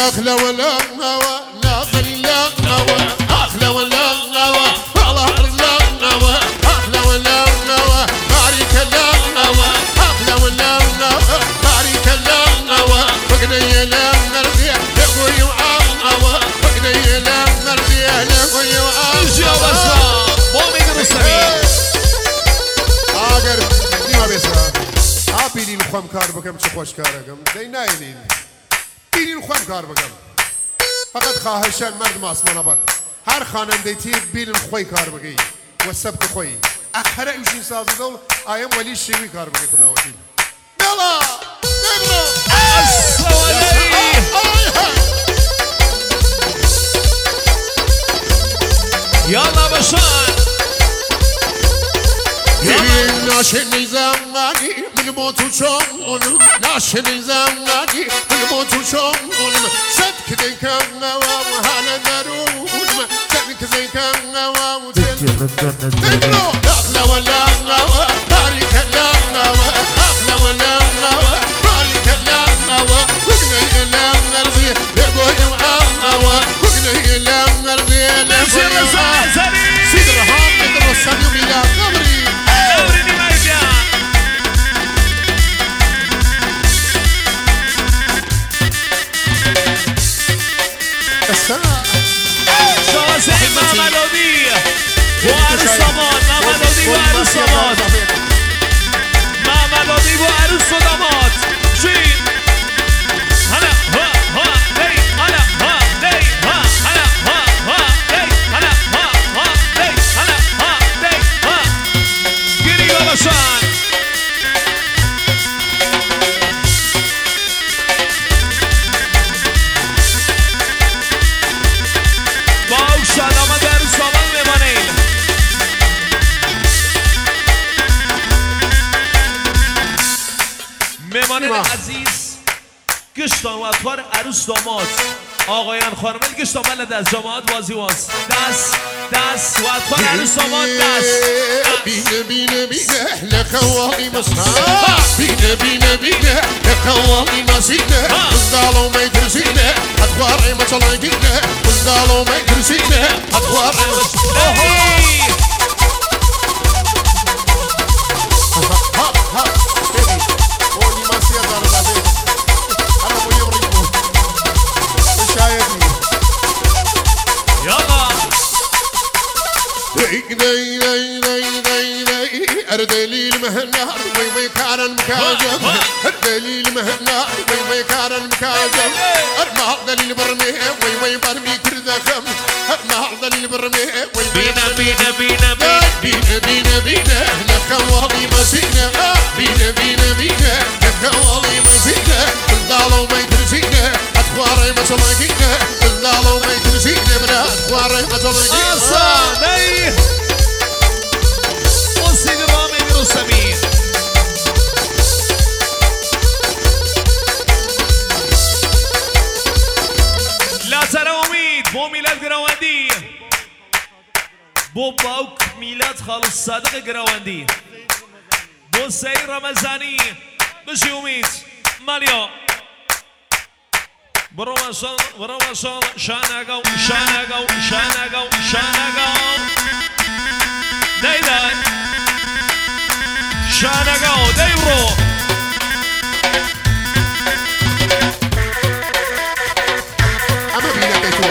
اخلى ولا غوى ناظر لا غوى اخلى ولا غوى ظهر لا غوى اخلى ولا غوى بارك لا غوى اخلى ولا غوى بارك لا غوى فقني لا غربي لقوي وعغوى فقني لا غربي لقوي وعغوى يا بسا بومي درسمي اگر نیما بسا بینین خوام کار بکم چه خوش کارم دی ناینین بینین خوام کار بکم فقط خواهشان مردم آسمان آباد هر خواننده تیر بینین خوی کار بگی و سبک خوی اخره ایشین سازی دول آیم ولی شیوی کار بگی خدا وکیل بلا نبرو السلام علیکم یالا بشان ببین ناشنی زمانی من موتو چونم ناشنی زمانی من موتو چونم صدق دکم و حال درونم صدق دکم و تلو اخلا ولا غوا بارك لا غوا اخلا ولا غوا بارك لا غوا وقنا لا غربي يقول غوا وقنا لا غربي سيدر هام الرسام بلا قبري شازه مملودی و عروساماد مملودی و عروساماد مملودی و عروس و داماد جین هلا ها ها هی هلا ها هی ها هلا ها ها هی هلا ها ها هی هلا ها هی ها گیری باباشان مهمان عزیز گشت آمد عروس داماد آقایان خانم گشت آمد از جماعت بازی واس دست و اطفال عروس داماد دست بینه بینه بینه لخواهی مصنع بینه بینه بینه لخواهی مصینه بزدالو میترسینه ادواری مچلانگینه بزدالو میترسینه ادواری مچلانگینه اردلي المهنا وي كان المكاجب اردلي المهنا وي كان المكاجب ارمى دليل برمي وي برمي كردخم ارمى دليل برمي وي بينا بينا بينا بينا بينا بينا لخوالي مسينا بينا بينا بينا لخوالي مسينا بالدالو ما يترسينا اتخواري مسلاكينا بالدالو ما يترسينا بنا اتخواري مسلاكينا اصلا سمين لا ترى امید بو میلاد گراوندی بو باوک میلاد خالص صادق گراوندی بو سیر رمضانی بشی امید مالیا برو وصل شانگو داي شانگو دیورو اما بینه بیتو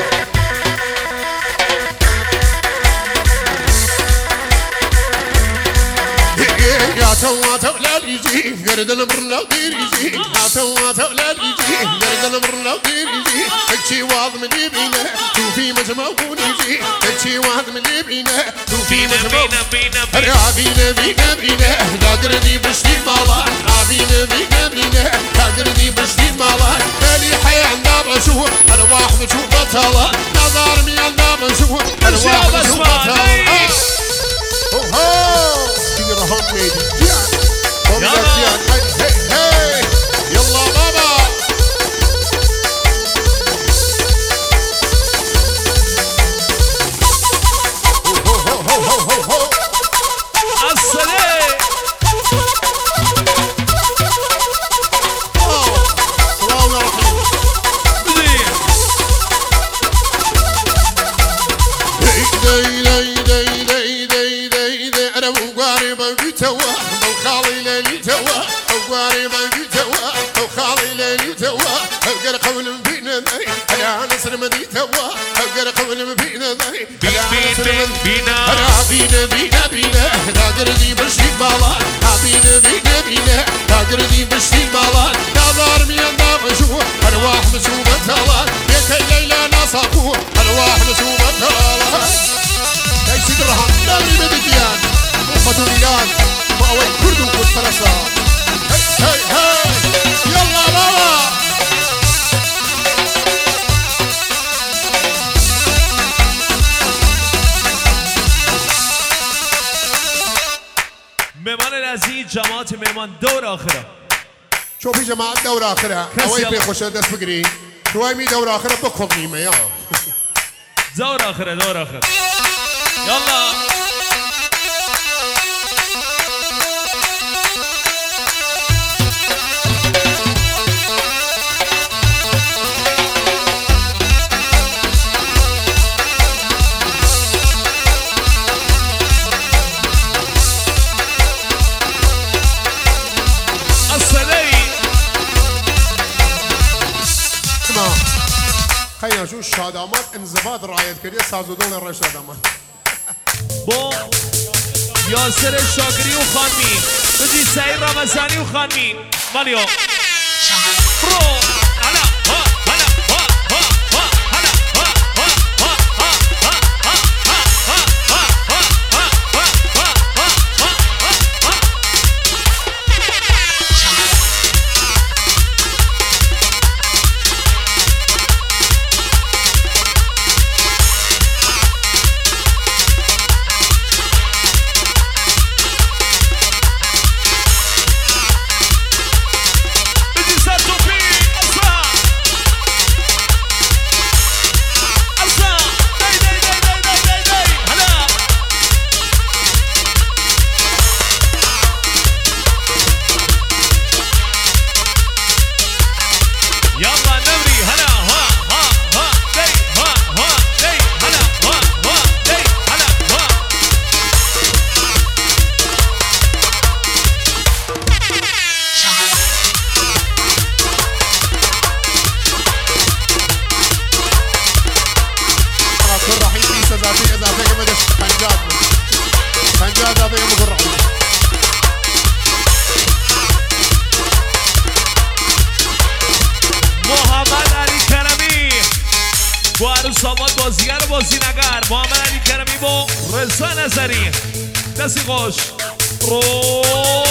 يا تو لا يجي قرد الامر لا يجي يا تو لا يجي قرد الامر لا يجي اكشي واض من يبينا توفي مجمعون يجي اكشي واض من يبينا توفي مجمعون يا بينا لا قردي بشتي مالا بينا لا قردي بشتي مالا بالي حياة النار اشوف ارواح بشوف بطلة نظر من النار اشوف ارواح بشوف بطلة يلا بابا السلام توا اقر قول بينا ذي بينا بينا بينا نادر ذي بشي بالا بينا بينا نادر ذي بشي بالا نادر ميان دامشو ارواح مسومة تالا بيت الليلة ناصاكو ارواح مسومة تالا تايسيد الرحم داري بديان وفتوريان مأوي كردو كل فرسا هاي هاي يلا بابا مهمان عزیز جماعت مهمان دور آخره شوفي جماعة دور آخرها أوي بيخوشة دست بقري شوي مي دور آخرها بكفني ما يا دور آخره يلا خیلی شو شادامات انضباط رعایت کردی ساز و دول رای شادامات با یاسر شاکری و خانمی بزی سعید رمضانی و خانمی مالیو برو هلا ها هلا ها ها ها هلا ها ها ها ها ها ها بازینگر محمد علی کرمی با رضا نظری دستی خوش رو